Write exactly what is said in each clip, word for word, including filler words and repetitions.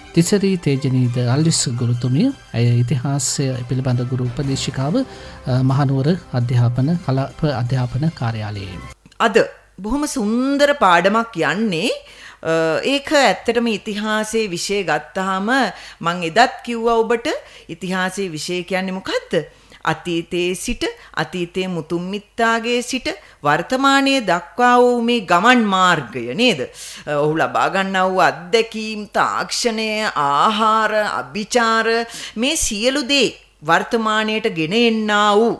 තිසරි තේජනීද අල්විස් ගුරුතුමිය ඇය ඉතිහාසය පිළිබඳ ගුරු උපදේශිකාව මහනුවර අධ්‍යාපන කලාප අධ්‍යාපන කාර්යාලයේ. අද බොහොම සුන්දර පාඩමක් යන්නේ ඒක ඇත්තටම ඉතිහාසයේ විෂය ගත්තාම මම එදත් කිව්වා ඔබට ඉතිහාසයේ විෂය කියන්නේ මොකද්ද? අතීතයේ සිට අතීතයේ මුතුන් මිත්තාගේ සිට වර්තමානයේ දක්වා වූ මේ ගමන් මාර්ගය නේද? ඔහු ලබා ගන්නා වූ අත්දැකීම්, තාක්ෂණය, ආහාර, අභිචාර මේ සියලු දේ වර්තමානයට ගෙන එන්නා වූ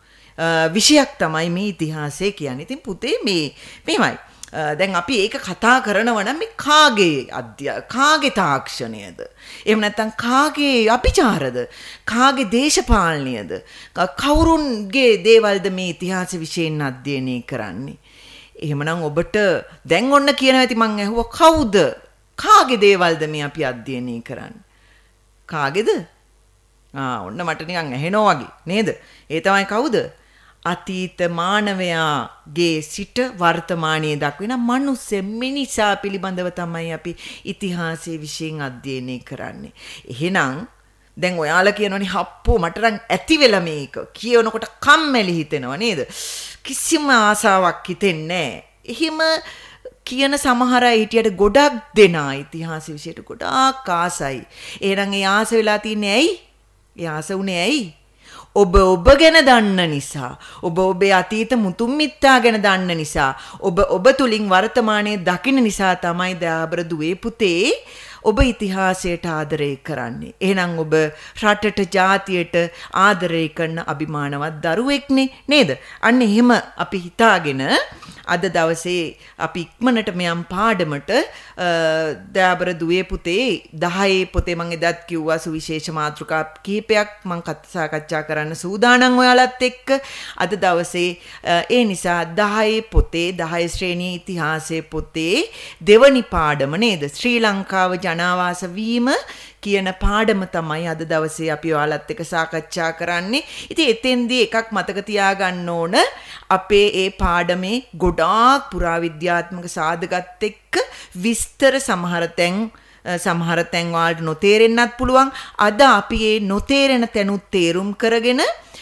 විෂයක් තමයි මේ ඉතිහාසය කියන්නේ. ඉතින් පුතේ මේ මේමයි. දැන් අපි ඒක කතා කරනවා නම් මේ කාගේ අධ්‍යා කාගේ තාක්ෂණයද? එහෙම නැත්නම් කාගේ අභිචාරද? කාගේ දේශපාලනයද? කවුරුන්ගේ දේවල්ද මේ ඉතිහාස විෂයෙන් අධ්‍යයනය කරන්නේ? එහෙමනම් ඔබට දැන් ඔන්න කියනවා ඇති මං ඇහුවා කවුද? කාගේ දේවල්ද මේ අපි අධ්‍යයනය කරන්නේ? කාගේද? ආ ඔන්න මට නිකන් ඇහෙනවා වගේ නේද? ඒ තමයි කවුද? අතීත මානවයාගේ සිට වර්තමානයේ දක්වන මනුස්ස මිනිසා පිළිබඳව තමයි අපි ඉතිහාසයේ විශේෂයෙන් අධ්‍යයනය කරන්නේ. එහෙනම් දැන් ඔයාලා කියනෝනේ හප්පෝ මට නම් ඇති වෙලා මේක කියනකොට කම්මැලි හිතෙනවා නේද? කිසිම ආසාවක් හිතෙන්නේ නැහැ. එහෙම කියන සමහර අය හිටියට ගොඩක් දෙනා ඉතිහාස විෂයට ගොඩාක් ආසයි. එහෙනම් ඒ ආස වෙලා තින්නේ ඇයි? ඒ ආස උනේ ඇයි? ඔබ ඔබ ගැන දන්න නිසා, ඔබ ඔබේ අතීත මුතුන් මිත්තා ගැන දන්න නිසා, ඔබ ඔබ තුලින් වර්තමානයේ දකින්න නිසා තමයි දයාබර දුවේ පුතේ ඔබ ඉතිහාසයට ආදරය කරන්නේ. එහෙනම් ඔබ රටට ජාතියට ආදරය කරන අභිමානවත් දරුවෙක්නේ නේද? අන්න එහෙම අපි හිතාගෙන අද දවසේ අපි ඉක්මනට මෙයන් පාඩමට දයාබර දුවේ පුතේ දහයේ පොතේ මම එදත් කිව්වා සුවිශේෂ මාතෘකා කිහිපයක් මම සාකච්ඡා කරන්න සූදානම් ඔයාලත් එක්ක අද දවසේ ඒ නිසා දහයේ පොතේ දහයේ ශ්‍රේණියේ ඉතිහාසයේ පොතේ දෙවනි පාඩම නේද? ශ්‍රී ලංකාව ජනාවාස වීම කියන පාඩම තමයි අද දවසේ අපි ඔයාලත් එක්ක සාකච්ඡා කරන්නේ. ඉතින් එතෙන්දී එකක් මතක තියාගන්න ඕන අපේ ඒ පාඩමේ ගොඩාක් පුරාවිද්‍යාත්මක සාධකත් එක්ක විස්තර සමහර තැන් සමහර තැන් වලට නොතේරෙන්නත් පුළුවන්. අද අපි මේ නොතේරෙන තැනුත් තේරුම් කරගෙන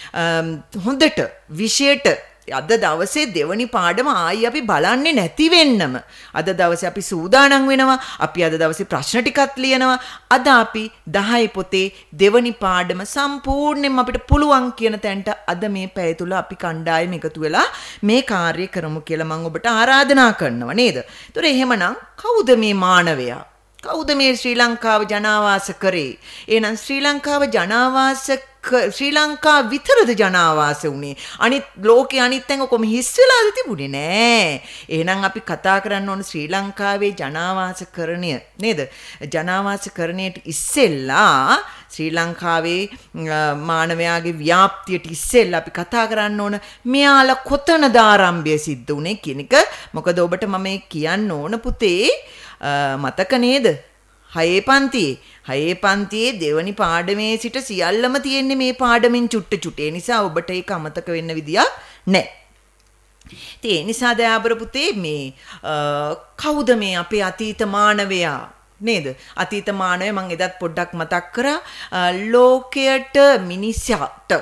හොඳට විෂයට අද දවසේ දෙවනි පාඩම ආයි අපි බලන්නේ නැති වෙන්නම අද දවසේ අපි සූදානම් වෙනවා. අපි අද දවසේ ප්‍රශ්න ටිකක් ලියනවා. අද අපි දහයේ පොතේ දෙවනි පාඩම සම්පූර්ණයෙන්ම අපිට පුළුවන් කියන තැනට අද මේ පැය තුල අපි කණ්ඩායම එකතු වෙලා මේ කාර්යය කරමු කියලා මම ඔබට ආරාධනා කරනවා නේද? ඒතොර එහෙමනම් කවුද මේ මානවයා? කවුද මේ ශ්‍රී ලංකාව ජනාවාස කරේ? එහෙනම් ශ්‍රී ලංකාව ජනාවාස ශ්‍රී ලංකාව විතරද ජනාවාස වුණේ? අනිත් ලෝකේ අනිත් තැන් ඔක්කොම හිස් වෙලාද තිබුණේ නෑ. එහෙනම් අපි කතා කරන්න ඕන ශ්‍රී ලංකාවේ ජනාවාසකරණය නේද? ජනාවාසකරණයට ඉස්සෙල්ලා ශ්‍රී ලංකාවේ මානවයාගේ ව්‍යාප්තියට ඉස්සෙල්ලා අපි කතා කරන්න ඕන මෙයාලා කොතනද ආරම්භය සිද්ධ වුණේ කියන එක. මොකද ඔබට මම කියන්න ඕන පුතේ මතක නේද? හයේ පන්තියේ හයේ පන්තියේ දෙවනි පාඩමේ සිට සියල්ලම තියෙන්නේ මේ පාඩමින් චුට්ට චුට්ට. ඒ නිසා ඔබට ඒක අමතක වෙන්න විදියක් නැහැ. ඉතින් ඒ නිසා දයාබර පුතේ මේ කවුද මේ අපේ අතීත මානවයා නේද? අතීත මානවය මම එදත් පොඩ්ඩක් මතක් කරා. ලෝකයට මිනිසාට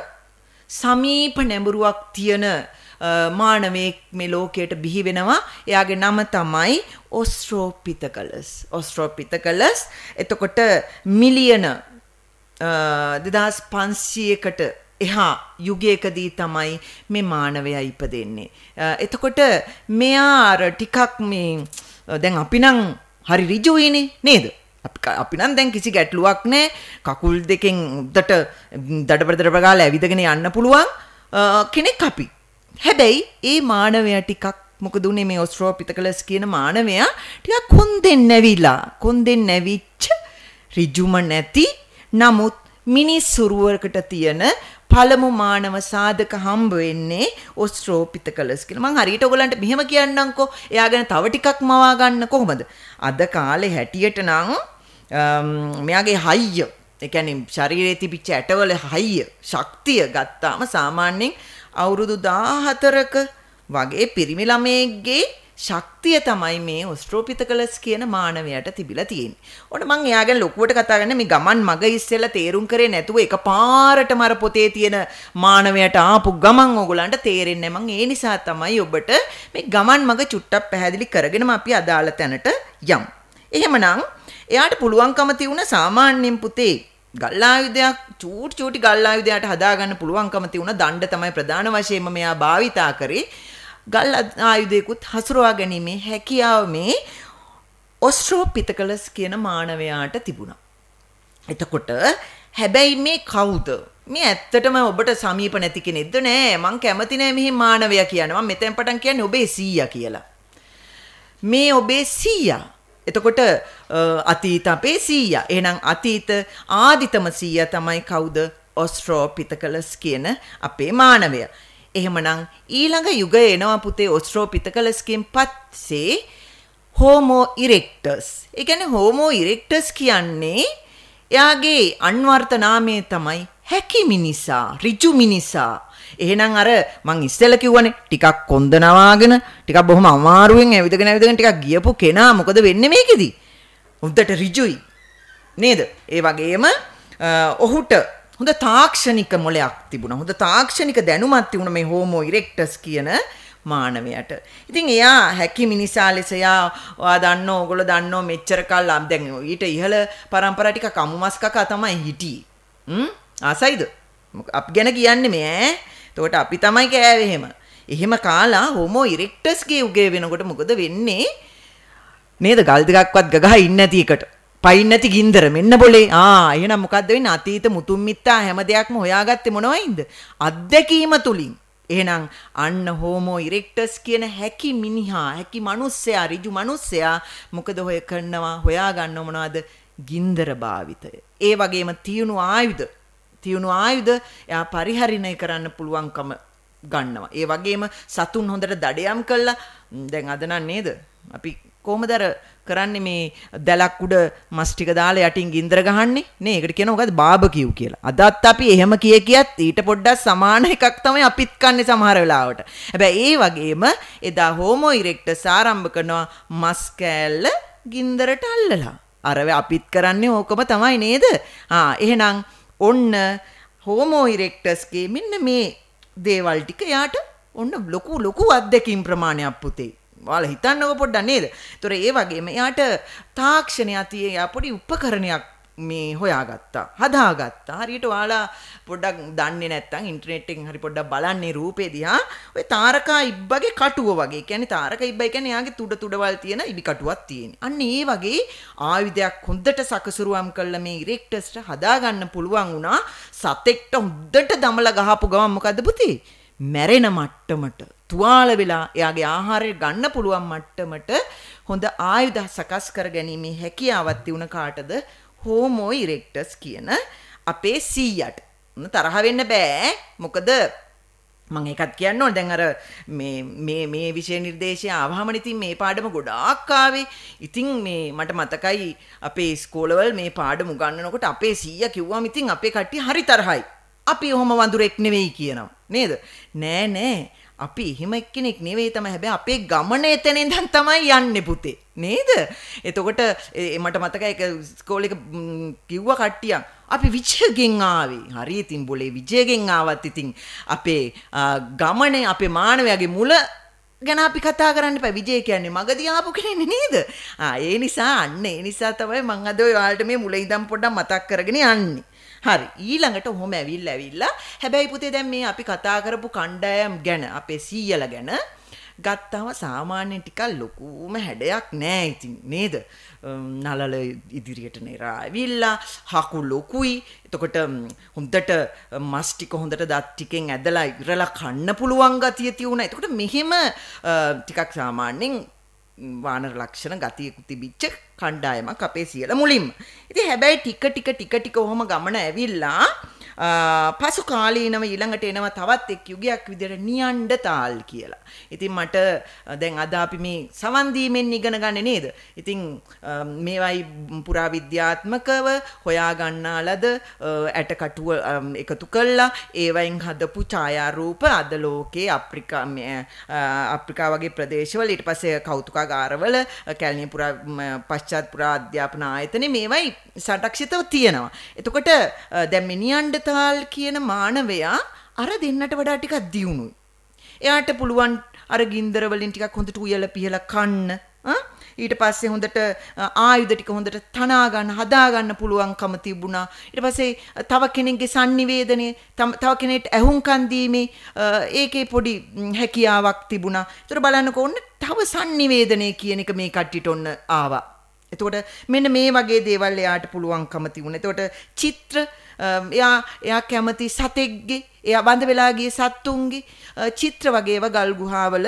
සමීප නැඹුරුවක් තියෙන මානවයෙක් මේ ලෝකයට බිහි වෙනවා. එයාගේ නම තමයි ඔස්ට්‍රෝපිතකලස්. ඔස්ට්‍රෝපිතකලස් එතකොට මිලියන දෙදාස් පන්සීයකට එහා යුගයකදී තමයි මේ මානවයා ඉපදෙන්නේ. එතකොට මෙයා අර ටිකක් මේ දැන් අපි නම් හරි ඍජුයිනේ නේද? අපි නම් දැන් කිසි ගැටලුවක් නැහැ. කකුල් දෙකෙන් උඩට දඩබඩ දඩබඩ ගාලා ඇවිදගෙන යන්න පුළුවන් කෙනෙක් අපි. හැබැයි ඒ මානවයා ටිකක් මොකද උනේ මේ ඔස්ට්‍රෝපිතකලස් කියන මානවයා ටිකක් කොන්දෙන් නැවිලා කොන්දෙන් නැවිච්ච ඍජුම නැති නමුත් මිනිස් සුරුවකට තියෙන පළමු මානව සාධක හම්බ වෙන්නේ ඔස්ට්‍රෝපිතකලස් කියලා. මම හරියට ඔයගලන්ට මෙහෙම කියන්නම්කෝ. එයා ගැන තව ටිකක් මවා ගන්න කොහොමද? අද කාලේ හැටියට නම් මෙයාගේ හයිය, ඒ කියන්නේ ශරීරයේ තිබිච්ච ඇටවල හයිය, ශක්තිය ගත්තාම සාමාන්‍යයෙන් අවුරුදු දාහතරක වගේ පිරිමි ළමයෙක්ගේ ශක්තිය තමයි මේ ඔස්ට්‍රෝපිතකලස් කියන මානවයාට තිබිලා තියෙන්නේ. ඔන්න මම එයා ගැන ලොකුවට කතා කරන්නේ මේ ගමන් මග ඉස්සෙල්ලා තේරුම් කරේ නැතුව එකපාරටම අර පොතේ තියෙන මානවයාට ආපු ගමන් ඕගොල්ලන්ට තේරෙන්නේ නැහැ. මම ඒ නිසා තමයි ඔබට මේ ගමන් මග චුට්ටක් පැහැදිලි කරගෙනම අපි අදාළ තැනට යමු. එහෙමනම් එයාට පුළුවන්කම තියුණ සාමාන්‍යයෙන් පුතේ ගල් ආයුධයක් චූටි චූටි ගල් ආයුධයට හදාගන්න පුළුවන්කම තියුණ දණ්ඩ තමයි ප්‍රධාන වශයෙන්ම මෙයා භාවිතා කරේ. ගල් ආයුධයකුත් හසුරවා ගැනීමේ හැකියාව මේ ඔස්ට්‍රෝපිතකලස් කියන මානවයාට තිබුණා. එතකොට හැබැයි මේ කවුද? මේ ඇත්තටම ඔබට සමීප නැති කෙනෙක්ද? නෑ, මං කැමති නෑ මෙහි මානවයා කියන්නේ. මම මෙතෙන් පටන් කියන්නේ ඔබේ සීයා කියලා. මේ ඔබේ සීයා. එතකොට අතීත අපේ සීයා. එහෙනම් අතීත ආදිතම සීයා තමයි කවුද? ඔස්ට්‍රෝපිතකලස් කියන අපේ මානවයා. එහෙමනම් ඊළඟ යුගය එනවා පුතේ ඔස්ට්‍රෝපිතකලස්ගෙන් පස්සේ හෝමෝ ඉරෙක්ටස්. ඒ කියන්නේ හෝමෝ ඉරෙක්ටස් කියන්නේ එයාගේ අන්වර්ථ නාමය තමයි හැකි මිනිසා, ඍජු මිනිසා. එහෙනම් අර මං ඉස්සෙල්ලා කිව්වනේ ටිකක් කොන්ද නවාගෙන ටිකක් බොහොම අමාරුවෙන් ඇවිදගෙන ඇවිදගෙන ටිකක් ගියපු කෙනා මොකද වෙන්නේ මේකෙදි? උද්දට ඍජුයි. නේද? ඒ වගේම ඔහුට හොඳ තාක්ෂණික මොලයක් තිබුණා. හොඳ තාක්ෂණික දැනුමක් තිබුණා මේ හෝමෝ ඉරෙක්ටස් කියන මානවයාට. ඉතින් එයා හැකි මිනිසා ලෙස එයා ඔයා දන්නෝ ඕගොල්ලෝ දන්නෝ මෙච්චර කල් දැන් ඊට ඉහළ පරම්පරා ටික කමුමස් කකා තමයි හිටියේ. හ්ම් ආසයිද? අපි ගැන කියන්නේ මේ ඈ. එතකොට අපි තමයි කෑවේ එහෙම. එහෙම කාලා හෝමෝ ඉරෙක්ටස්ගේ උගේ වෙනකොට මොකද වෙන්නේ? නේද? ගල් දෙකක්වත් ගගහ ඉන්නේ නැති එකට. පයින් නැති ගින්දර මෙන්න બોලේ. ආ එහෙනම් මොකද්ද වෙන්නේ? අතීත මුතුන් මිත්තා හැම දෙයක්ම හොයාගත්තේ මොනවයින්ද? අත්දැකීම තුලින්. එහෙනම් අන්න හෝමෝ ඉරෙක්ටස් කියන හැකි මිනිහා, හැකි මිනිස්සයා, ඍජු මිනිස්සයා මොකද හොය කරනවා? හොයා ගන්නව මොනවද? ගින්දර භාවිතය. ඒ වගේම තියුණු ආයුධ, තියුණු ආයුධ එයා පරිහරණය කරන්න පුළුවන්කම ගන්නවා. ඒ වගේම සතුන් හොඳට දඩයම් කළා. දැන් අද නම් නේද? අපි කොහොමද අර කරන්නේ මේ දැලක් උඩ මස් ටික දාලා යටින් ගින්දර ගහන්නේ නේ? ඒකට කියනවා මොකද්ද? බාබකියු කියලා. අදත් අපි එහෙම කිය කියත් ඊට පොඩ්ඩක් සමාන එකක් තමයි අපිත් කන්නේ සමහර වෙලාවට. හැබැයි ඒ වගේම එදා හෝමෝ ඉරෙක්ටස් ආරම්භ කරනවා මස් කෑල්ල ගින්දරට අල්ලලා. අර අපිත් කරන්නේ ඕකම තමයි නේද? ආ එහෙනම් ඔන්න හෝමෝ ඉරෙක්ටස්ගේ මෙන්න මේ දේවල් ටික යාට ඔන්න ලොකු ලොකු අත්දැකීම් ප්‍රමාණයක් පුතේ. ඔයාලා හිතන්නකො පොඩ්ඩක් නේද? ඒතොර ඒ වගේම එයාට තාක්ෂණය අතියේ යා පොඩි උපකරණයක් මේ හොයාගත්තා, හදාගත්තා. හරියට ඔයාලා පොඩ්ඩක් දන්නේ නැත්නම් ඉන්ටර්නෙට් එකෙන් හරි පොඩ්ඩක් බලන්නේ රූපේ දිහා ඔය තාරකා ඉබ්බගේ කටුව වගේ. කියන්නේ තාරකා ඉබ්බයි කියන්නේ එයාගේ තුඩ තුඩවල් තියෙන ඉබි කටුවක් තියෙන. අන්න ඒ වගේ ආයුධයක් හොඳට සකසුරුවම් කළා මේ ඉරෙක්ටස්ට හදාගන්න පුළුවන් වුණා. සතෙක්ට හොඳට දමලා ගහපු ගමන් මොකද්ද පුතේ? මැරෙන මට්ටමට තුවාල වෙලා එයාගේ ආහාරය ගන්න පුළුවන් මට්ටමට හොඳ ආයුධ සකස් කර ගැනීම හැකියාවක් තියුණ කාටද? හෝමෝ ඉරෙක්ටස් කියන අපේ සීයාට. තරහ වෙන්න බෑ. මොකද මම ඒකත් කියන්න ඕන. දැන් අර මේ මේ මේ විෂය නිර්දේශය ආවහම ඉතින් මේ පාඩම ගොඩාක් ආවේ. ඉතින් මේ මට මතකයි අපේ ඉස්කෝලවල මේ පාඩම උගන්වනකොට අපේ සීයා කිව්වම ඉතින් අපේ කට්ටිය හරි තරහයි. අපි ඔහොම වඳුරෙක් නෙවෙයි කියනවා. නේද? නෑ නෑ. අපි එහෙම එක්කෙනෙක් නෙවෙයි තමයි. හැබැයි අපේ ගමන එතනින් දැන් තමයි යන්නේ පුතේ. නේද? එතකොට මට මතකයි ඒක ඉස්කෝලේ කිව්වා කට්ටියක් අපි විජයගෙන් ආවේ. හරි ඉතින් બોලේ විජයගෙන් ආවත් ඉතින් අපේ ගමනේ අපේ මානවයාගේ මුල ගැන අපි කතා කරන්න එපා. විජය කියන්නේ මගදී ආපු කෙනෙක් නේද? ආ ඒ නිසා අන්න ඒ නිසා තමයි මම අද ඔයාලට මේ මුල ඉඳන් පොඩ්ඩක් මතක් කරගෙන යන්නේ. හරි ඊළඟට ඔහොම ඇවිල්ලා ඇවිල්ලා හැබැයි පුතේ දැන් මේ අපි කතා කරපු කණ්ඩායම් ගැන අපේ සීයලා ගැන ගත්තාම සාමාන්‍යයෙන් ටිකක් ලොකුම හැඩයක් නෑ ඉතින් නේද? නලල ඉදිරියට නෙරා ඇවිල්ලා හකු ලොකුයි. එතකොට හොඳට මස් ටික හොඳට දත් ටිකෙන් ඇදලා ඉරලා කන්න පුළුවන් ගතිය තියුණා. එතකොට මෙහෙම ටිකක් සාමාන්‍යයෙන් වානර ලක්ෂණ ගතියකුත් තිබිච්ච කණ්ඩායමක් අපේ සියලා මුලින්ම. ඉතින් හැබැයි ටික ටික ටික ටික ඔහොම ගමන ඇවිල්ලා පසු කාලීනව ඊළඟට එනවා තවත් එක් යුගයක් විදිහට නියන්ඩතාල් කියලා. ඉතින් මට දැන් අද අපි මේ සවන් දීමෙන් ඉගෙන ගන්නේ නේද? ඉතින් මේවයි පුරා විද්‍යාත්මකව හොයා ගන්නාලද ඇටකටුව එකතු කළා ඒවයින් හදපු ඡායාරූප අද ලෝකේ අප්‍රිකා අප්‍රිකා වගේ ප්‍රදේශවල ඊට පස්සේ කෞතුකාගාරවල කැලණිය පුරා පශ්චාත් පුරා අධ්‍යාපන ආයතනයේ මේවයි සටක්ෂිතව තියෙනවා. එතකොට දැන් මිනියන්ඩතාල් කියන මානවයා අර දෙන්නට වඩා ටිකක් දියුණුයි. එයාට පුළුවන් අර ගින්දර වලින් ටිකක් හොඳට උයලා පිහලා කන්න. ඊට පස්සේ හොඳට ආයුධ ටික හොඳට තනා ගන්න හදා ගන්න පුළුවන්කම තිබුණා. ඊට පස්සේ තව කෙනෙක්ගේ sannivedanaye තව කෙනෙක්ට ඇහුම්කන් දීමේ ඒකේ පොඩි හැකියාවක් තිබුණා. ඒතර බලන්නකෝ ඔන්න තව sannivedanaye කියන එක මේ කට්ටියට ඔන්න ආවා. එතකොට මෙන්න මේ වගේ දේවල් එයාට පුළුවන්කම තිබුණා. එතකොට චිත්‍ර එයා එයා කැමති සතෙක්ගේ එයා බඳ වෙලා ගිය සත්තුන්ගේ චිත්‍ර වගේ ඒවා ගල් ගුහාවල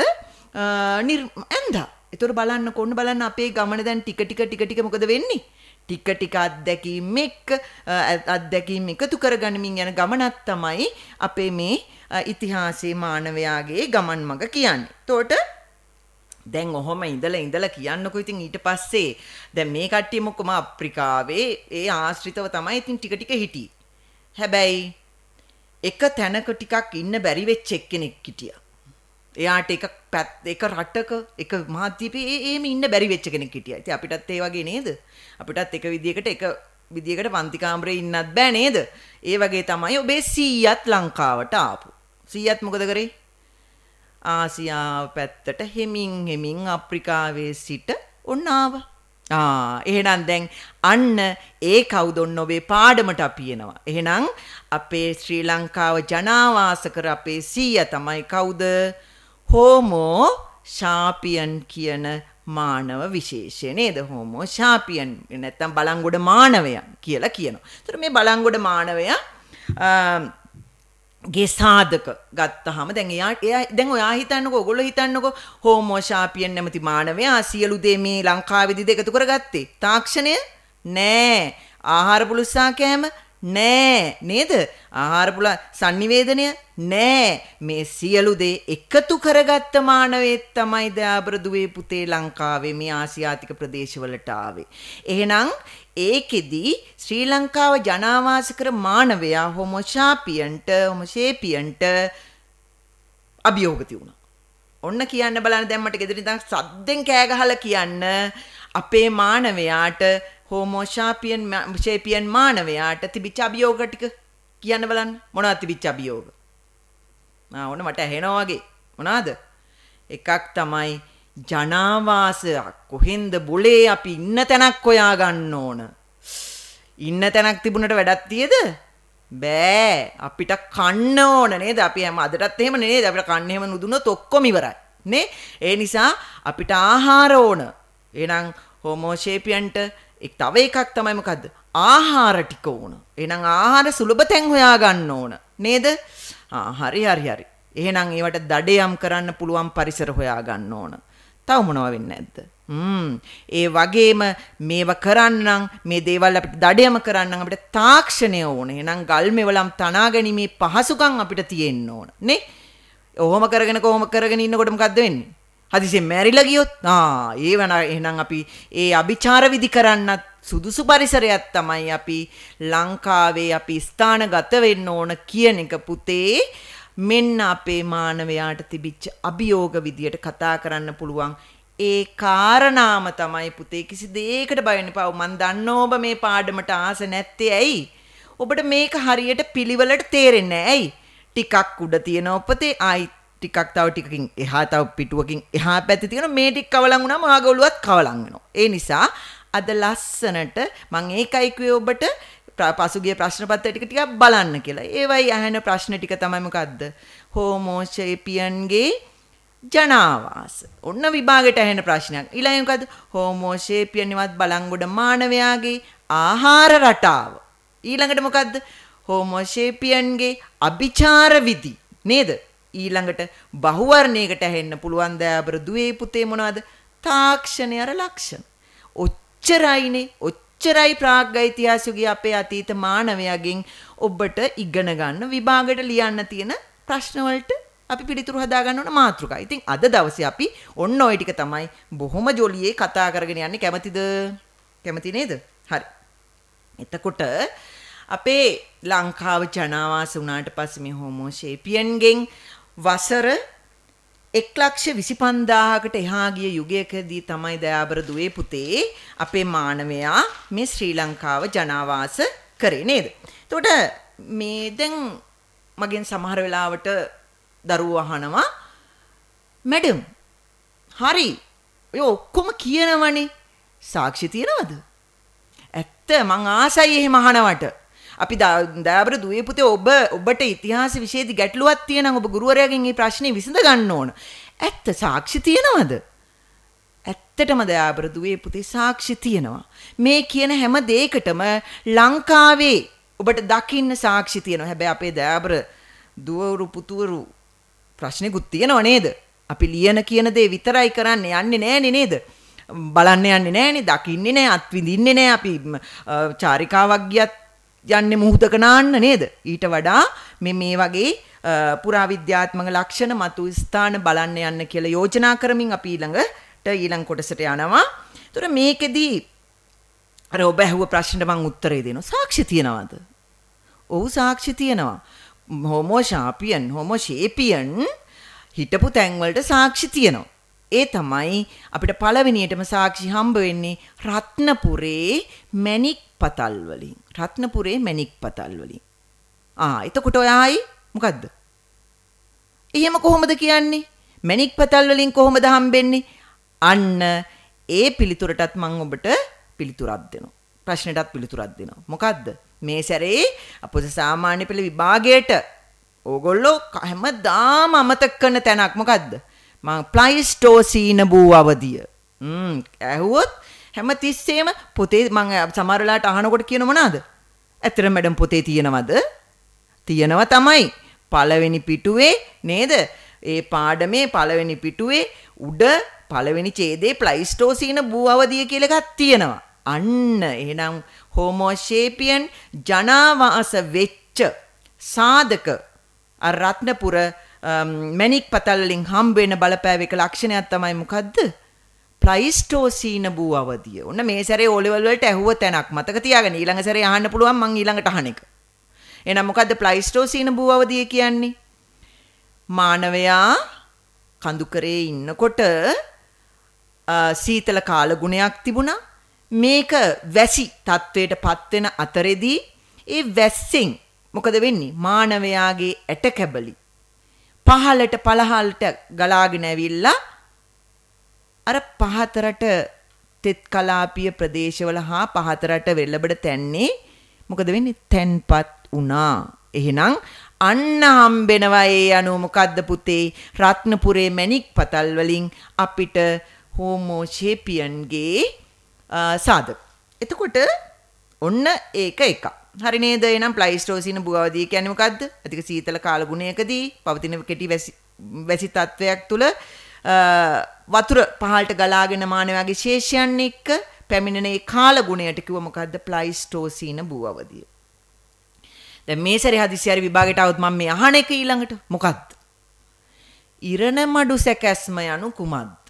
ඇඳා. ඒතර බලන්න කොන්න බලන්න අපේ ගමන දැන් ටික ටික ටික ටික මොකද වෙන්නේ? ටික ටික අත්දැකීම් එක්ක අත්දැකීම් එකතු කරගනිමින් යන ගමනක් තමයි අපේ මේ ඉතිහාසයේ මානවයාගේ ගමන් මඟ කියන්නේ. එතකොට දැන් ඔහොම ඉඳලා ඉඳලා කියන්නකෝ ඉතින් ඊට පස්සේ දැන් මේ කට්ටිය මොකම අප්‍රිකාවේ ඒ ආශ්‍රිතව තමයි ඉතින් ටික ටික හිටියේ. හැබැයි එක තැනක ටිකක් ඉන්න බැරි වෙච්ච එක්කෙනෙක් හිටියා. එයාට එක එක රටක එක මහද්වීපයේ එහෙම ඉන්න බැරි වෙච්ච කෙනෙක් හිටියා. ඉතින් අපිටත් ඒ වගේ නේද? අපිටත් එක විදියකට එක විදියකට පන්ති කාමරේ ඉන්නත් බෑ නේද? ඒ වගේ තමයි ඔබේ සීයාත් ලංකාවට ආපු. සීයාත් මොකද කරේ? ආසියාව පැත්තට හෙමින් හෙමින් අප්‍රිකාවේ සිට ඔන්න ආවා. ආ එහෙනම් දැන් අන්න ඒ කවුද ඔන්න ඔබේ පාඩමට අපි එනවා. එහෙනම් අපේ ශ්‍රී ලංකාව ජනාවාස කර අපේ සීයා තමයි කවුද? හෝමෝ ශාපියන් කියන මානව විශේෂය නේද? හෝමෝ ශාපියන් නැත්තම් බලංගොඩ මානවයන් කියලා කියනවා. ඒතර මේ බලංගොඩ මානවයා ගේ සාධක ගත්තාම දැන් එයා එයා දැන් ඔයා හිතන්නකෝ ඔයගොල්ලෝ හිතන්නකෝ හෝමෝ ශාපියන් නැමැති මානවයා සියලු දේ මේ ලංකාවේදී දෙකතු කරගත්තේ තාක්ෂණය නෑ ආහාර පුලුස්සා කෑම නෑ නේද ආහාර පුල sannivedanaya නෑ මේ සියලු දේ එකතු කරගත්ත මානවයෙක් තමයි දයාබර දුවේ පුතේ ලංකාවේ මේ ආසියාතික ප්‍රදේශවලට ආවේ. එහෙනම් ඒකෙදි ශ්‍රී ලංකාව ජනාවාස කර මානවයා හෝමෝ ශාපියන්ට හෝමෝ ශේපියන්ට අභියෝග තියුණා. ඔන්න කියන්න බලන්න දැන් මට ගෙදරින් ඉඳන් සද්දෙන් කෑ ගහලා කියන්න අපේ මානවයාට හෝමෝ ශාපියන් ශේපියන් මානවයාට තිබිච්ච අභියෝග ටික කියන්න බලන්න. මොනවද තිබිච්ච අභියෝග? ආ ඔන්න මට ඇහෙනවා වගේ. මොනවාද? එකක් තමයි ජනාවාසයක් කොහෙන්ද බොලේ අපි ඉන්න තැනක් හොයා ගන්න ඕන. ඉන්න තැනක් තිබුණට වැඩක් තියද? බෑ. අපිට කන්න ඕන නේද? අපි හැම අදටත් එහෙම නේද? අපිට කන්න එහෙම නුදුනොත් ඔක්කොම ඉවරයි. නේ? ඒ නිසා අපිට ආහාර ඕන. එහෙනම් හෝමෝ ශේපියන්ට එක් තව එකක් තමයි මොකද්ද? ආහාර ටික ඕන. එහෙනම් ආහාර සුලභ තැන් හොයා ගන්න ඕන. නේද? ආ හරි හරි හරි. එහෙනම් ඒවට දඩයම් කරන්න පුළුවන් පරිසර හොයා ගන්න ඕන. තව මොනව වෙන්නේ නැද්ද? හ්ම් ඒ වගේම මේව කරන්නම් මේ දේවල් අපිට දඩයම කරන්නම් අපිට තාක්ෂණය ඕන. එහෙනම් ගල් මෙවලම් තනා ගැනීමේ පහසුකම් අපිට තියෙන්න ඕන. නේ? ඔහොම කරගෙන කොහොම කරගෙන ඉන්නකොට මොකද්ද වෙන්නේ? හදිසියෙන් මැරිලා ගියොත් ආ ඒ වන එහෙනම් අපි ඒ අභිචාර විදි කරන්නත් සුදුසු පරිසරයක් තමයි අපි ලංකාවේ අපි ස්ථානගත වෙන්න ඕන කියන එක පුතේ මෙන්න අපේ මානවයාට තිබිච්ච අභියෝග විදියට කතා කරන්න පුළුවන් ඒ කාරණාම තමයි පුතේ කිසි දෙයකට බය වෙන්න එපා. මම දන්නවා ඔබ මේ පාඩමට ආස නැත්තේ ඇයි? ඔබට මේක හරියට පිළිවෙලට තේරෙන්නේ නැහැ. ඇයි? ටිකක් උඩ තියෙන ඔපතේ ආයි ටිකක් තව ටිකකින් එහා තව පිටුවකින් එහා පැත්තේ තියෙන මේ ටික කවලම් වුණාම ආග ඔළුවත් කවලම් වෙනවා. ඒ නිසා අද ලස්සනට මම ඒකයි කිව්වේ ඔබට පසුගිය ප්‍රශ්න පත්‍රය ටික ටිකක් බලන්න කියලා. ඒවයි අහන ප්‍රශ්න ටික තමයි මොකද්ද? හෝමෝ ශේපියන්ගේ ජනාවාස. ඔන්න විභාගයට ඇහෙන ප්‍රශ්නයක්. ඊළඟ මොකද්ද? හෝමෝ ශේපියන්වත් බලංගොඩ මානවයාගේ ආහාර රටාව. ඊළඟට මොකද්ද? හෝමෝ ශේපියන්ගේ අභිචාර විදි. නේද? ඊළඟට බහුවර්ණයකට ඇහෙන්න පුළුවන් දයාබර දුවේ පුතේ මොනවද? තාක්ෂණය අර ලක්ෂණ. ඔච්චරයිනේ. කොච්චරයි ප්‍රාග්යිතිහාසයේ අපේ අතීත මානවයාගෙන් ඔබට ඉගෙන ගන්න විභාගයට ලියන්න තියෙන ප්‍රශ්න වලට අපි පිළිතුරු හදා ගන්න ඕන මාතෘකා. ඉතින් අද දවසේ අපි ඔන්න ඔය ටික තමයි බොහොම ජොලියේ කතා කරගෙන යන්නේ. කැමතිද? කැමති නේද? හරි. එතකොට අපේ ලංකාව ජනාවාස වුණාට පස්සේ මේ හෝමෝ සේපියන්ගෙන් වසර එක ලක්ෂ විසි පන්දාහකට එහා ගිය යුගයකදී තමයි දයාබර දුවේ පුතේ අපේ මානවයා මේ ශ්‍රී ලංකාව ජනාවාස කරේ නේද? එතකොට මේ දැන් මගෙන් සමහර වෙලාවට දරුවෝ අහනවා මැඩම් හරි ඔය ඔක්කොම කියනවනේ සාක්ෂි තියනවද? ඇත්ත මං ආසයි එහෙම අහනවට. අපි දයාබර දුවේ පුතේ ඔබ ඔබට ඉතිහාස විෂයේදී ගැටලුවක් තියෙනවා ඔබ ගුරුවරයාගෙන් මේ ප්‍රශ්නේ විසඳ ගන්න ඕන. ඇත්ත සාක්ෂි තියනවද? ඇත්තටම දයාබර දුවේ පුතේ සාක්ෂි තියනවා. මේ කියන හැම දෙයකටම ලංකාවේ ඔබට දකින්න සාක්ෂි තියනවා. හැබැයි අපේ දයාබර දුවරු පුතුවරු ප්‍රශ්නෙකුත් තියනව නේද? අපි ලියන කියන දේ විතරයි කරන්නේ යන්නේ නෑනේ නේද? බලන්න යන්නේ නෑනේ, දකින්නේ නෑ, අත්විඳින්නේ නෑ. අපි චාරිකාවක් ගියත් යන්නේ මුහුදක නාන්න නේද? ඊට වඩා මේ මේ වගේ පුරාවිද්‍යාත්මක ලක්ෂණ මතු ස්ථාන බලන්න යන්න කියලා යෝජනා කරමින් අපි ඊළඟට ඊළඟ කොටසට යනවා. ඒතර මේකෙදී අර ඔබ ඇහුව ප්‍රශ්නෙට මම උත්තරේ දෙනවා. සාක්ෂි තියනවද? ඔව් සාක්ෂි තියනවා. හෝමෝ සාපියන් හෝමෝ සේපියන් හිටපු තැන් වලට සාක්ෂි තියනවා. ඒ තමයි අපිට පළවෙනියටම සාක්ෂි හම්බ වෙන්නේ රත්නපුරේ මැණික් පතල් වලින්. රත්නපුරේ මැණික් පතල් වලින්. ආ එතකොට ඔයයි මොකද්ද? එහෙම කොහොමද කියන්නේ? මැණික් පතල් වලින් කොහොමද හම්බෙන්නේ? අන්න ඒ පිළිතුරටත් මම ඔබට පිළිතුරක් දෙනවා. ප්‍රශ්නෙටත් පිළිතුරක් දෙනවා. මොකද්ද? මේ සැරේ අපොස සාමාන්‍ය පෙළ විභාගයට ඕගොල්ලෝ හැමදාම අමතක කරන තැනක් මොකද්ද? මම ප්ලයිස්ටෝසීන භූ අවධිය. හ්ම් ඇහුවොත් හැමතිස්සෙම පොතේ මම සමහර වෙලාවට අහනකොට කියන මොනවාද? ඇත්තටම මැඩම් පොතේ තියෙනවද? තියෙනවා තමයි. පළවෙනි පිටුවේ නේද? ඒ පාඩමේ පළවෙනි පිටුවේ උඩ පළවෙනි ඡේදයේ ප්ලයිස්ටෝසීන භූ අවධිය කියලා එකක් තියෙනවා. අන්න එහෙනම් හෝමෝ සේපියන් ජනාවාස වෙච්ච සාධක අර රත්නපුර මැණික් පතල් වලින් හම්බ වෙන බලපෑව එක ලක්ෂණයක් තමයි මොකද්ද? ප්ලයිස්ටෝසීන භූ අවධිය. ඔන්න මේ සැරේ O level වලට ඇහුව තැනක් මතක තියාගන්න. ඊළඟ සැරේ අහන්න පුළුවන් මං ඊළඟට අහන එක. එහෙනම් මොකද්ද ප්ලයිස්ටෝසීන භූ අවධිය කියන්නේ? මානවයා කඳුකරේ ඉන්නකොට සීතල කාල ගුණයක් තිබුණා. මේක වැසි තත්වයට පත් වෙන අතරෙදී ඒ වැස්සෙන් මොකද වෙන්නේ? මානවයාගේ ඇට කැබලි පහළට පළහලට ගලාගෙන ඇවිල්ලා අර පහතරට තෙත් කලාපීය ප්‍රදේශවල හා පහතරට වෙලබඩ තැන්නේ මොකද වෙන්නේ? තැන්පත් වුණා. එහෙනම් අන්න හම්බෙනවා ඒ අනුව මොකද්ද පුතේ? රත්නපුරේ මැණික් පතල් වලින් අපිට හෝමෝ සේපියන්ගේ සාධක. එතකොට ඔන්න ඒක එකක්. හරි නේද? එහෙනම් ප්ලයිස්ටෝසීන භූ අවධිය කියන්නේ මොකද්ද? අධික සීතල කාල ගුණයකදී පවතින කෙටි වැසි වැසි තත්වයක් තුල වතුර පහළට ගලාගෙන මානවයාගේ ශේෂයන් එක්ක පැමිණෙන ඒ කාල ගුණයට කිව්ව මොකද්ද? ප්ලයිස්ටෝසීන භූ අවධිය. දැන් මේ සැරේ හදිස්සිය හරි විභාගයට આવුත් මම මේ අහන එක ඊළඟට මොකද්ද? ඉරණමඩු සැකැස්ම යනු කුමක්ද?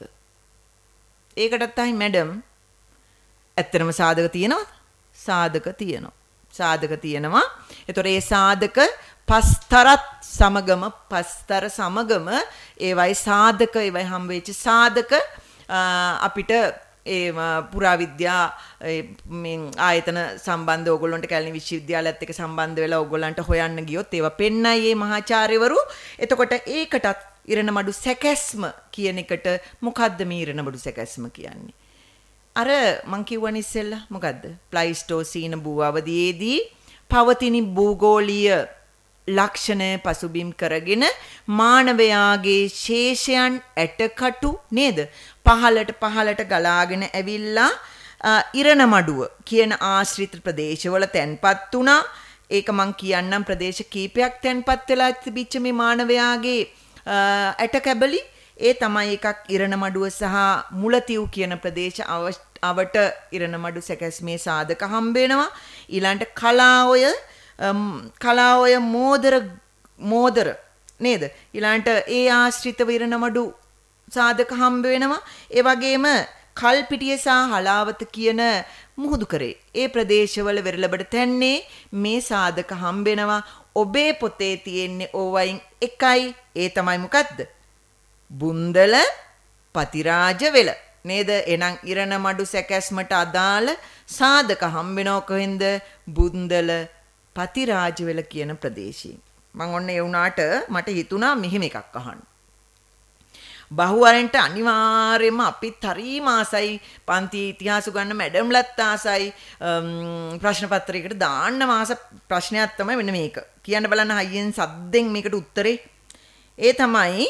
ඒකටත් අහයි මැඩම් ඇත්තටම සාධක තියෙනවද? සාධක තියෙනවා. සාධක තියෙනවා. ඒතොර ඒ සාධක පස්තරත් සමගම පස්තර සමගම ඒවයි සාධක ඒවයි හම් වෙච්ච සාධක අපිට ඒ පුරාවිද්‍යා මේ ආයතන සම්බන්ධ ඕගොල්ලන්ට කැලණි විශ්වවිද්‍යාලයත් එක්ක සම්බන්ධ වෙලා ඕගොල්ලන්ට හොයන්න ගියොත් ඒවා පෙන්නයි මේ මහාචාර්යවරු. එතකොට ඒකටත් ඉරණමඩු සැකැස්ම කියන එකට මොකද්ද මේ ඉරණමඩු සැකැස්ම කියන්නේ? අර මං කියවනේ ඉස්සෙල්ලා මොකද්ද? ප්ලයිස්ටෝසීන භූ අවධියේදී පවතින භූගෝලීය ලක්ෂණ පසුබිම් කරගෙන මානවයාගේ ශේෂයන් ඇටකටු නේද? පහළට පහළට ගලාගෙන ඇවිල්ලා ඉරණමඩුව කියන ආශ්‍රිත ප්‍රදේශවල තැන්පත් වුණා. ඒක මං කියන්නම් ප්‍රදේශ කීපයක් තැන්පත් වෙලා තිබිච්ච මේ මානවයාගේ ඇට කැබලි. ඒ තමයි එකක් ඉරණමඩුව සහ මුලතිව් කියන ප්‍රදේශ අවට ඉරණමඩු සැකැස්මේ සාධක හම්බ වෙනවා. ඊළඟට කලාඔය කලාඔය මෝදර මෝදර නේද? ඊළඟට ඒ ආශ්‍රිතව ඉරණමඩු සාධක හම්බ වෙනවා. ඒ වගේම කල්පිටිය සහ හලාවත කියන මුහුදු කරේ ඒ ප්‍රදේශවල වෙරළබඩ තැන්නේ මේ සාධක හම්බ වෙනවා. ඔබේ පොතේ තියෙන්නේ ඕවයින් එකයි. ඒ තමයි මොකද්ද? බුන්දල පතිරාජ වෙල නේද? එහෙනම් ඉරණමඩු සැකැස්මට අදාළ සාධක හම්බ වෙනව කොහෙන්ද? බුන්දල පතිරාජ වෙල කියන ප්‍රදේශයෙන්. මම ඔන්න ඒ වුණාට මට හිතුණා මෙහෙම එකක් අහන්න. බහුවරෙන්ට අනිවාර්යයෙන්ම අපිත් හරිම ආසයි පන්ති ඉතිහාස ගන්න මැඩම්ලත් ආසයි ප්‍රශ්න පත්‍රයකට දාන්න මාස ප්‍රශ්නයක් තමයි මෙන්න මේක. කියන්න බලන්න හයියෙන් සද්දෙන් මේකට උත්තරේ. ඒ තමයි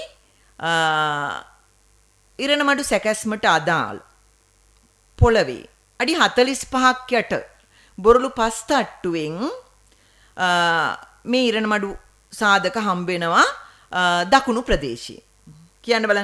ඉරණමඩු සැකැස්මට අදාළ පොළවේ අඩි හතළිස් පහක් යට බොරළු පස් තට්ටුවෙන් මේ ඉරණමඩු සාධක හම්බ වෙනවා දකුණු ප්‍රදේශයේ. කියන්න බලන්න.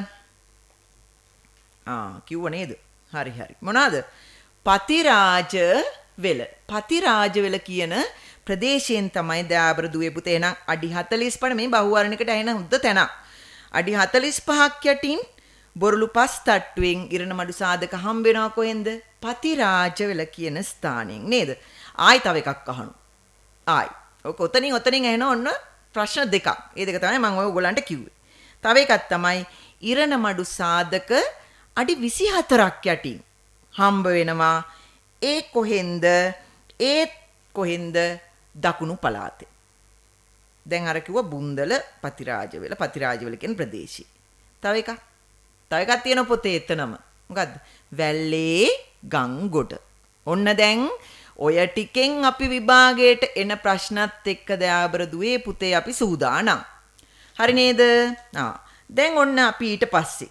ආ කිව්ව නේද? හරි හරි. මොනවාද? පතිරාජ වෙල. පතිරාජ වෙල කියන ප්‍රදේශයෙන් තමයි දයාබර දුවේ පුතේ එහෙනම් අඩි හතළිස් පහ මේ බහුවර්ණයකට ඇහෙන හොඳ තැනක්. අඩි හතළිස් පහක් යටින් බොරළු පස් තට්ටුවෙන් ඉරණමඩු සාධක හම්බ වෙනවා කොහෙන්ද? පතිරාජ වෙල කියන ස්ථානයෙන් නේද? ආයි තව එකක් අහනවා. ආයි. ඔක ඔතනින් ඔතනින් ඇහෙන ඔන්න ප්‍රශ්න දෙකක්. ඒ දෙක තමයි මම ඔය ඔයගොල්ලන්ට කිව්වේ. තව එකක් තමයි ඉරණමඩු සාධක අඩි විසිහතරක් යටින් හම්බ වෙනවා. ඒ කොහෙන්ද? ඒ කොහෙන්ද? දකුණු පළාතේ. දැන් අර කිව්වා බුන්දල පතිරාජ වෙල පතිරාජ වෙල කියන ප්‍රදේශي. තව එකක්. තව එකක් තියෙන පොතේ එතනම. මොකද්ද? වැල්ලේ ගංගොඩ. ඔන්න දැන් ඔය ටිකෙන් අපි විභාගයට එන ප්‍රශ්නත් එක්ක දයාබර දුවේ පුතේ අපි සූදානම්. හරි නේද? ආ දැන් ඔන්න අපි ඊට පස්සේ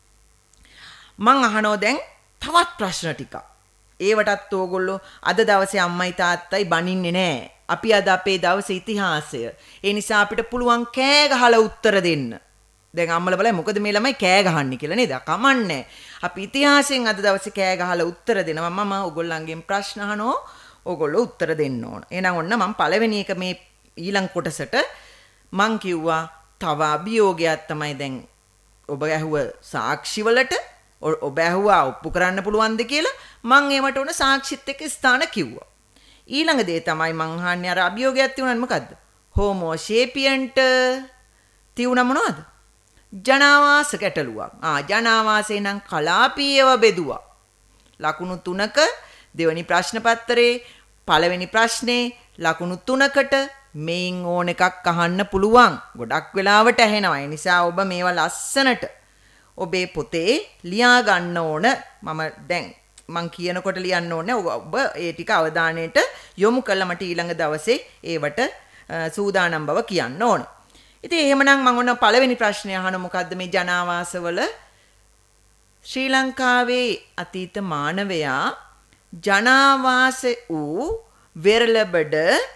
මං අහනවා දැන් තවත් ප්‍රශ්න ටිකක්. ඒවටත් ඕගොල්ලෝ අද දවසේ අම්මයි තාත්තයි බනින්නේ නැහැ. අපි අද අපේ දවසේ ඉතිහාසය. ඒ නිසා අපිට පුළුවන් කෑ ගහලා උත්තර දෙන්න. දැන් අම්මලා බලයි මොකද මේ ළමයි කෑ ගහන්නේ කියලා නේද? කමන්නේ. අපි ඉතිහාසයෙන් අද දවසේ කෑ ගහලා උත්තර දෙනවා. මම ඕගොල්ලන්ගෙන් ප්‍රශ්න අහනවා. ඕගොල්ලෝ උත්තර දෙන්න ඕන. එහෙනම් ඔන්න මම පළවෙනි එක මේ ඊළඟ කොටසට මං කිව්වා තව අභියෝගයක් තමයි දැන් ඔබ ඇහුව සාක්ෂි වලට ඔබ ඇහුවා ඔප්පු කරන්න පුළුවන්ද කියලා මං ඒවට උන සාක්ෂිත් එක්ක ස්ථාන කිව්වා. ඊළඟ දේ තමයි මං අහන්නේ අර අභියෝගයක් තියුණා මොකද්ද? හෝමෝ සේපියන්ට තියුණා මොනවද? ජනාවාස ගැටලුවක්. ආ ජනාවාසේ නම් කලාපීයව බෙදුවා. ලකුණු තුනක දෙවෙනි ප්‍රශ්න පත්‍රයේ පළවෙනි ප්‍රශ්නේ ලකුණු තුනකට මේන් ඕන එකක් අහන්න පුළුවන්. ගොඩක් වෙලාවට ඇහෙනවා. ඒ නිසා ඔබ මේවා ලස්සනට ඔබේ පොතේ ලියා ගන්න ඕන. මම දැන් මං කියනකොට ලියන්න ඕනේ. ඔබ ඒ ටික අවධානයට යොමු කළා මට ඊළඟ දවසේ ඒවට සූදානම් බව කියන්න ඕන. ඉතින් එහෙමනම් මම ඔන්න පළවෙනි ප්‍රශ්නේ අහන මොකද්ද මේ ජනාවාසවල ශ්‍රී ලංකාවේ අතීත මානවයා ජනාවාස වූ වෙරළබඩ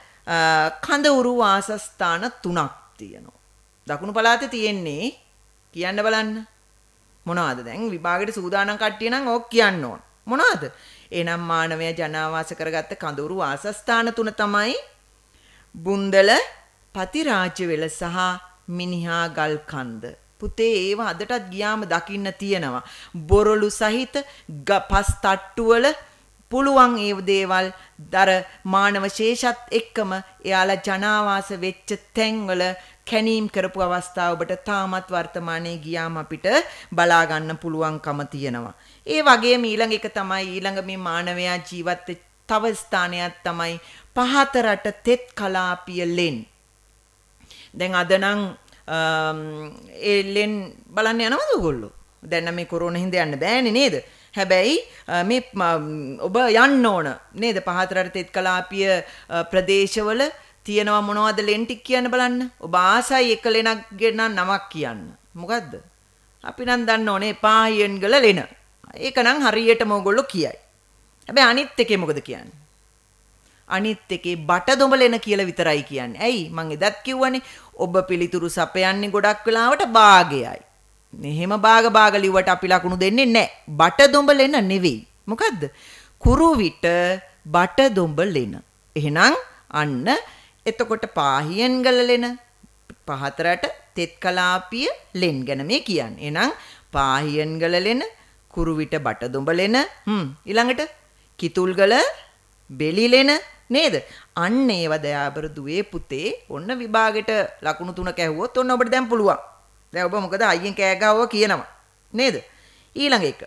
කඳවුරු වාසස්ථාන තුනක් තියෙනවා. දකුණු පළාතේ තියෙන්නේ කියන්න බලන්න. මොනවද දැන් විභාගයට සූදානම් කට්ටිය නම් ඕක කියන්න ඕන. මොනවද? එහෙනම් මානවයා ජනාවාස කරගත්ත කඳවුරු වාසස්ථාන තුන තමයි බුන්දල පතිරාජවෙල සහ මිනිහා ගල් කන්ද. පුතේ ඒව අදටත් ගියාම දකින්න තියෙනවා. බොරළු සහිත පස් තට්ටුවල පුළුවන් ඒ දේවල් දර මානව ශේෂත් එක්කම එයාලා ජනාවාස වෙච්ච තැන්වල කැනීම් කරපු අවස්ථාව ඔබට තාමත් වර්තමානයේ ගියාම අපිට බලා ගන්න පුළුවන්කම තියෙනවා. ඒ වගේම ඊළඟ එක තමයි ඊළඟ මේ මානවයා ජීවත් වෙච්ච තව ස්ථානයක් තමයි පහත රට තෙත් කලාපීය ලෙන්. දැන් අද නම් ඒ ලෙන් බලන්න යනවද ඔයගොල්ලෝ? දැන් නම් මේ කොරෝනා හින්දා යන්න බෑනේ නේද? හැබැයි මේ ඔබ යන්න ඕන නේද? පහත රට තෙත් කලාපීය ප්‍රදේශවල තියෙනවා මොනවද ලෙන් ටික කියන්න බලන්න. ඔබ ආසයි එක ලෙනක් ගෙන නමක් කියන්න. මොකද්ද? අපි නම් දන්න ඕනේ පාහියන් ගල ලෙන. ඒක නම් හරියටම ඔයගොල්ලෝ කියයි. හැබැයි අනිත් එකේ මොකද කියන්නේ? අනිත් එකේ බටදොඹ ලෙන කියලා විතරයි කියන්නේ. ඇයි? මං එදත් කිව්වනේ ඔබ පිළිතුරු සපයන්නේ ගොඩක් වෙලාවට භාගයයි. මෙහෙම භාග භාග ලිව්වට අපි ලකුණු දෙන්නේ නැහැ. බටදොඹ ලෙන නෙවෙයි. මොකද්ද? කුරු විට බට දොඹ ලෙන. එහෙනම් අන්න එතකොට පාහියන් ගල ලෙන පහතරට තෙත් කලාපිය ලෙන් ගැන මේ කියන්නේ. එහෙනම් පාහියන් ගල ලෙන කුරු විට බට දොඹ ලෙන හ්ම් ඊළඟට කිතුල් ගල බෙලි ලෙන නේද? අන්න ඒව දයාබර දුවේ පුතේ ඔන්න විභාගෙට ලකුණු තුනක ඇහුවොත් ඔන්න ඔබට දැන් පුළුවන්. දැන් ඔබ මොකද අයියෙන් කෑ ගහුවා කියනවා නේද? ඊළඟ එක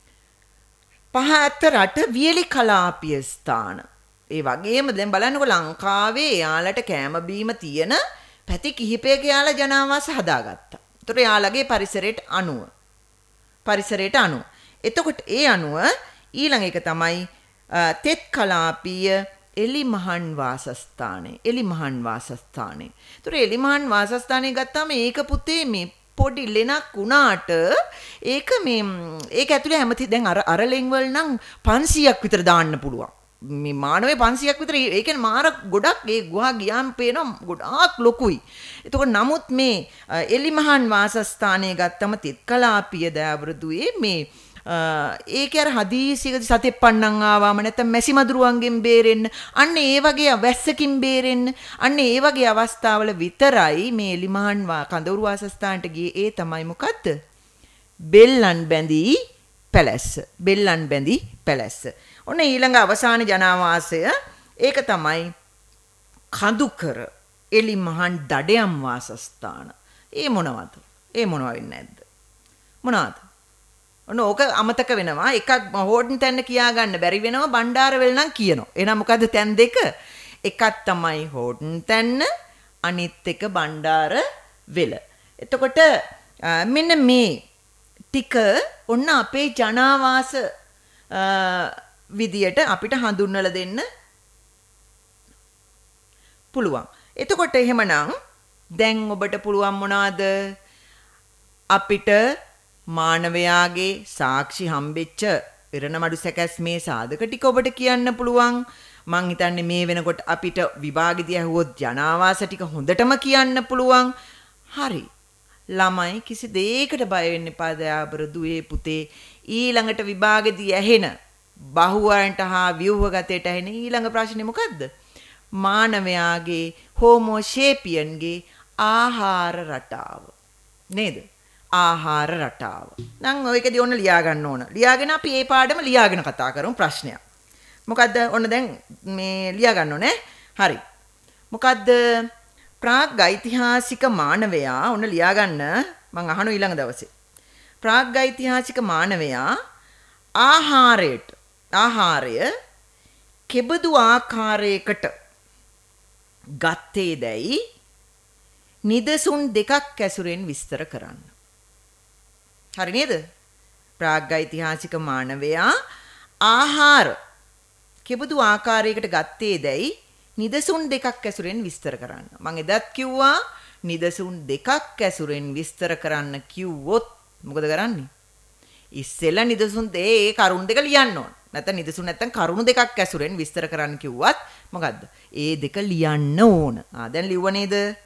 පහතරට වියලි කලාපීය ස්ථාන. ඒ වගේම දැන් බලන්නකො ලංකාවේ යාලට කැම බීම තියෙන පැති කිහිපයක යාලා ජනාවාස හදාගත්තා. ඒතර යාලගේ පරිසරයට අනුව පරිසරයට අනුව. එතකොට ඒ අනුව ඊළඟ එක තමයි තෙත් කලාපීය එලිමහන් වාසස්ථානේ. එලිමහන් වාසස්ථානේ. ඒතර එලිමහන් වාසස්ථානේ ගත්තාම ඒක පුතේ මේ පොඩි ලෙනක් වුණාට ඒක මේ ඒක ඇතුලේ හැමති දැන් අර අර ලෙන් වල නම් පන්සීයක් විතර දාන්න පුළුවන්. මේ මානවේ පන්සීයක් විතර ඒ කියන්නේ මාර ගොඩක් ඒ ගුහා ගියාම පේනවා ගොඩාක් ලොකුයි. එතකොට නමුත් මේ එලිමහන් වාසස්ථානයේ ගත්තම තිත්කලාපිය දෑවෘදුවේ මේ ඒකේ අර හදීසියක සතෙප්පන්නන් ආවම නැත්නම් මැසිමදුරුවන්ගෙන් බේරෙන්න අන්න ඒ වගේ වැස්සකින් බේරෙන්න අන්න ඒ වගේ අවස්ථාවල විතරයි මේ එලිමහන් කඳවුරු වාසස්ථානට ගියේ. ඒ තමයි මොකද්ද? බෙල්ලන් බැඳී පැලැස්ස. බෙල්ලන් බැඳී පැලැස්ස. ඔන්න ඊළඟ අවසාන ජනාවාසය ඒක තමයි කඳුකර එලිමහන් දඩයම් වාසස්ථාන. ඒ මොනවද? ඒ මොනවා වෙන්නේ නැද්ද? මොනවද? ඔන්න ඕක අමතක වෙනවා. එකක් හෝඩන් තැන්න කියා ගන්න බැරි වෙනවා. බණ්ඩාරවෙල නම් කියනවා. එහෙනම් මොකද්ද තැන් දෙක? එකක් තමයි හෝඩන් තැන්න, අනිත් එක බණ්ඩාරවෙල. එතකොට මෙන්න මේ ටික ඔන්න අපේ ජනාවාස විදියට අපිට හඳුන්වලා දෙන්න පුළුවන්. එතකොට එහෙමනම් දැන් ඔබට පුළුවන් මොනවාද? අපිට මානවයාගේ සාක්ෂි හම්බෙච්ච ඉරණමඩු සැකැස්මේ සාධක ටික ඔබට කියන්න පුළුවන්. මං හිතන්නේ මේ වෙනකොට අපිට විභාගෙදී ඇහුවොත් ජනාවාස ටික හොඳටම කියන්න පුළුවන්. හරි. ළමයි කිසි දෙයකට බය වෙන්න එපා දයාබර දුවේ පුතේ. ඊළඟට විභාගෙදී ඇහෙන බහුවරන්ට හා ව්‍යුහගතයට ඇහෙන ඊළඟ ප්‍රශ්නේ මොකද්ද? මානවයාගේ හෝමෝ සේපියන්ගේ ආහාර රටාව. නේද? ආහාර රටාව. නම් ඔයකදී ඔන්න ලියා ගන්න ඕන. ලියාගෙන අපි මේ පාඩම ලියාගෙන කතා කරමු ප්‍රශ්නයක්. මොකද්ද? ඔන්න දැන් මේ ලියා ගන්න ඕනේ. හරි. මොකද්ද? ප්‍රාග් ඓතිහාසික මානවයා ඔන්න ලියා ගන්න මම අහන ඊළඟ දවසේ. ප්‍රාග් ඓතිහාසික මානවයා ආහාරයට ආහාරය කෙබඳු ආකාරයකට ගත්තේ දැයි නිදසුන් දෙකක් ඇසුරෙන් විස්තර කරන්න. හරි නේද? ප්‍රාග් ඓතිහාසික මානවයා ආහාර කෙබඳු ආකාරයකට ගත්තේ දැයි නිදසුන් දෙකක් ඇසුරෙන් විස්තර කරන්න. මම එදත් කිව්වා නිදසුන් දෙකක් ඇසුරෙන් විස්තර කරන්න කිව්වොත් මොකද කරන්නේ? ඉස්සෙල්ලා නිදසුන් ඒ කරුණු දෙක ලියන්න ඕන. නැත්නම් නිදසුන් නැත්නම් කරුණු දෙකක් ඇසුරෙන් විස්තර කරන්න කිව්වත් මොකද්ද? ඒ දෙක ලියන්න ඕන. ආ දැන් ලිව්ව නේද?